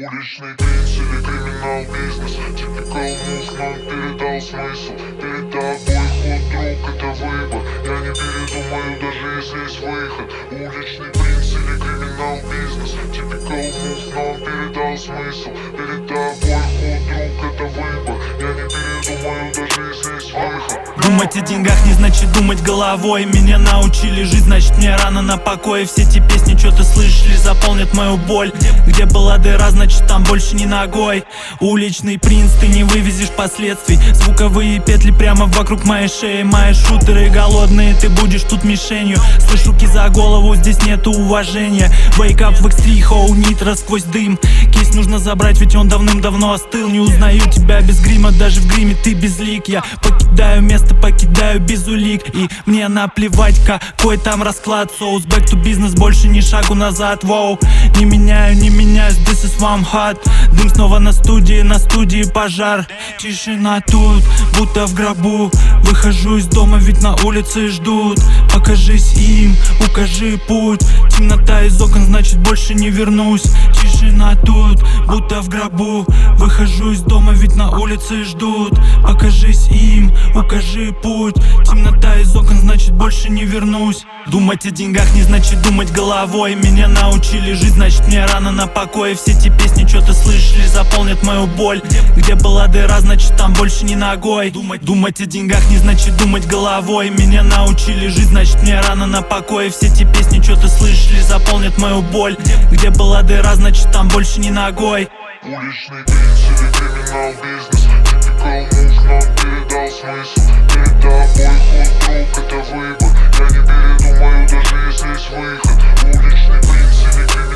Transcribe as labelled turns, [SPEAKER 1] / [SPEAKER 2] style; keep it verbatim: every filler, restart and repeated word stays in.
[SPEAKER 1] Уличный принц или криминал бизнес. Typical move, но передал смысл. Перед тобой ход, друг, это выбор. Я не передумаю, даже если есть выход. Уличный принц или криминал бизнес. Typical move, но передал смысл. Перед тобой ход, друг, это выбор. Я не передумаю, даже если есть выход.
[SPEAKER 2] Думать о деньгах не значит думать головой. Меня научили жить, значит мне рано на покое. Все эти песни, что ты слышишь, лишь заполнят мою боль. Где была дыра, значит там больше не ногой. Уличный принц, ты не вывезешь последствий. Звуковые петли прямо вокруг моей шеи. Мои шутеры голодные, ты будешь тут мишенью. Слышь, руки за голову, здесь нету уважения. Wake up в икс три, хоу нитро сквозь дым. Кейс нужно забрать, ведь он давным-давно остыл. Не узнаю тебя без грима, даже в гриме ты безлик. Я покидаю место, покидаю без улик. И мне наплевать, какой там расклад. Соус, back to business, больше ни шагу назад. Воу, не меняю, не меняюсь, this is why I'm hot. Дым снова на студии, на студии пожар. Тишина тут, будто в гробу. Выхожу из дома, ведь на улице ждут. Покажись им, укажи путь. Темнота из окон, значит больше не вернусь. Тишина тут, будто в гробу. Выхожу из дома, ведь на улице ждут. Покажись им, укажи путь. Темнота из окон, значит больше не вернусь. Думать о деньгах не значит думать головой. Меня научили жить, значит мне рано на покое. Все эти песни, что ты слышишь, лишь заполнят мою боль. Где была дыра, значит там больше не ногой. Думать, думать о деньгах не значит думать головой. Меня научили жить, значит мне рано на покое. Все эти песни, что ты слышишь, лишь заполнят мою боль. Где была дыра, значит там больше не ногой.
[SPEAKER 1] Уличный принц или криминал бизнес. Typical move, но передал смысл. Перед тобой ход, друг, это выбор. Я не передумаю, даже если есть выход. Уличный принц или криминал